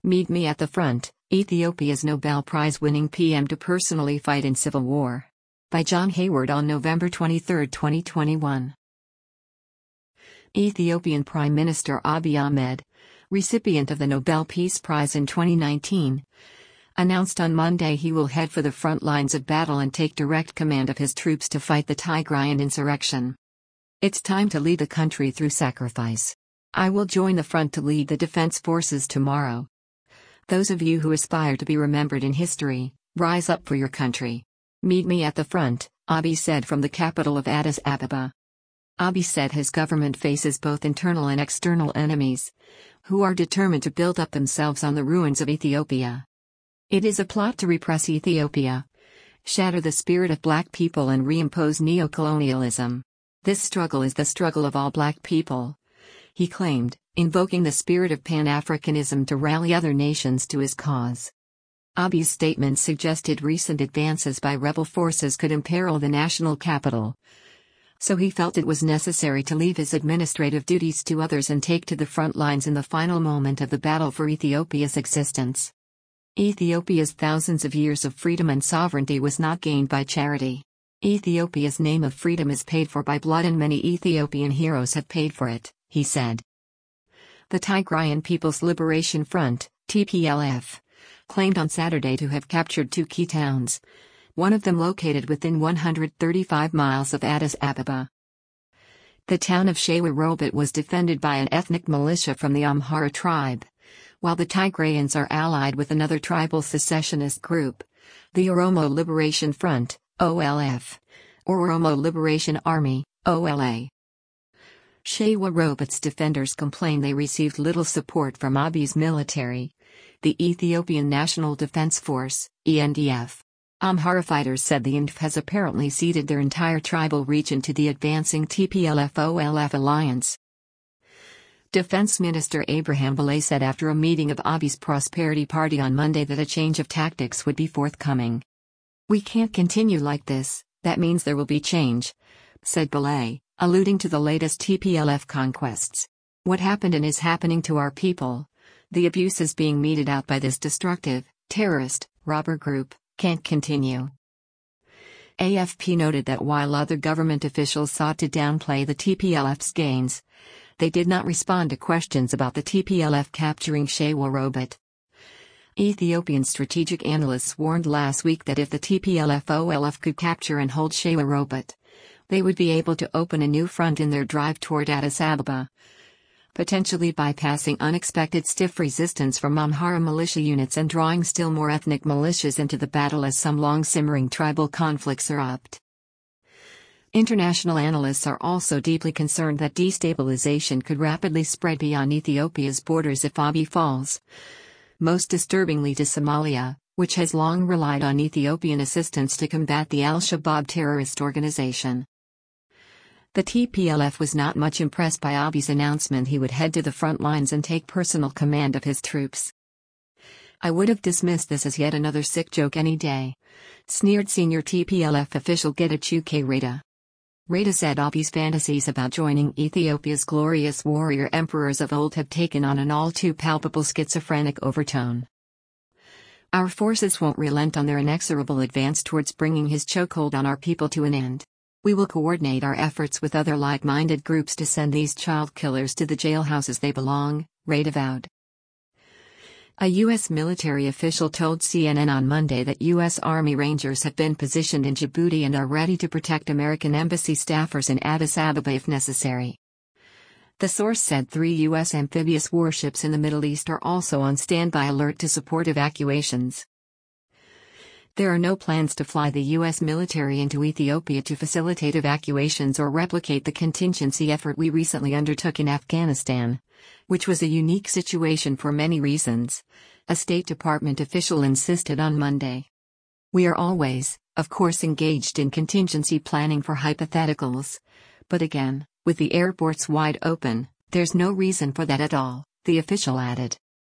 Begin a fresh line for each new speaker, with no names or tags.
Meet me at the front, Ethiopia's Nobel Prize-winning PM to personally fight in civil war. By John Hayward on November 23, 2021. Ethiopian Prime Minister Abiy Ahmed, recipient of the Nobel Peace Prize in 2019, announced on Monday he will head for the front lines of battle and take direct command of his troops to fight the Tigrayan insurrection. It's time to lead the country through sacrifice. I will join the front to lead the defense forces tomorrow. Those of you who aspire to be remembered in history, rise up for your country. Meet me at the front, Abiy said from the capital of Addis Ababa. Abiy said his government faces both internal and external enemies, who are determined to build up themselves on the ruins of Ethiopia. It is a plot to repress Ethiopia, shatter the spirit of black people and reimpose neocolonialism. This struggle is the struggle of all black people, he claimed, invoking the spirit of Pan-Africanism to rally other nations to his cause. Abiy's statement suggested recent advances by rebel forces could imperil the national capital, so he felt it was necessary to leave his administrative duties to others and take to the front lines in the final moment of the battle for Ethiopia's existence. Ethiopia's thousands of years of freedom and sovereignty was not gained by charity. Ethiopia's name of freedom is paid for by blood, and many Ethiopian heroes have paid for it, he said. The Tigrayan People's Liberation Front, TPLF, claimed on Saturday to have captured two key towns, one of them located within 135 miles of Addis Ababa. The town of Shewa Robot was defended by an ethnic militia from the Amhara tribe, while the Tigrayans are allied with another tribal secessionist group, the Oromo Liberation Front, OLF, or Oromo Liberation Army, OLA. Shewa Robot's defenders complain they received little support from Abiy's military, the Ethiopian National Defense Force, ENDF. Amhara fighters said the ENDF has apparently ceded their entire tribal region to the advancing TPLF-OLF alliance. Defense Minister Abraham Bale said after a meeting of Abiy's Prosperity Party on Monday that a change of tactics would be forthcoming. "We can't continue like this, that means there will be change," said Bale, alluding to the latest TPLF conquests. "What happened and is happening to our people, the abuses being meted out by this destructive, terrorist, robber group, can't continue." AFP noted that while other government officials sought to downplay the TPLF's gains, they did not respond to questions about the TPLF capturing Shewa Robot. Ethiopian strategic analysts warned last week that if the TPLF-OLF could capture and hold Shewa Robot, they would be able to open a new front in their drive toward Addis Ababa, potentially bypassing unexpected stiff resistance from Amhara militia units and drawing still more ethnic militias into the battle as some long-simmering tribal conflicts erupt. International analysts are also deeply concerned that destabilization could rapidly spread beyond Ethiopia's borders if Abiy falls, most disturbingly to Somalia, which has long relied on Ethiopian assistance to combat the Al-Shabaab terrorist organization. The TPLF was not much impressed by Abiy's announcement he would head to the front lines and take personal command of his troops. "I would have dismissed this as yet another sick joke any day," sneered senior TPLF official Getachew Reda. Reda said Abiy's fantasies about joining Ethiopia's glorious warrior emperors of old have taken on an all too palpable schizophrenic overtone. "Our forces won't relent on their inexorable advance towards bringing his chokehold on our people to an end. We will coordinate our efforts with other like-minded groups to send these child killers to the jailhouses they belong," Reda vowed. A U.S. military official told CNN on Monday that U.S. Army Rangers have been positioned in Djibouti and are ready to protect American embassy staffers in Addis Ababa if necessary. The source said 3 U.S. amphibious warships in the Middle East are also on standby alert to support evacuations. There are no plans to fly the U.S. military into Ethiopia to facilitate evacuations or replicate the contingency effort we recently undertook in Afghanistan, which was a unique situation for many reasons, a State Department official insisted on Monday. "We are always, of course, engaged in contingency planning for hypotheticals, but again, with the airports wide open, there's no reason for that at all," the official added.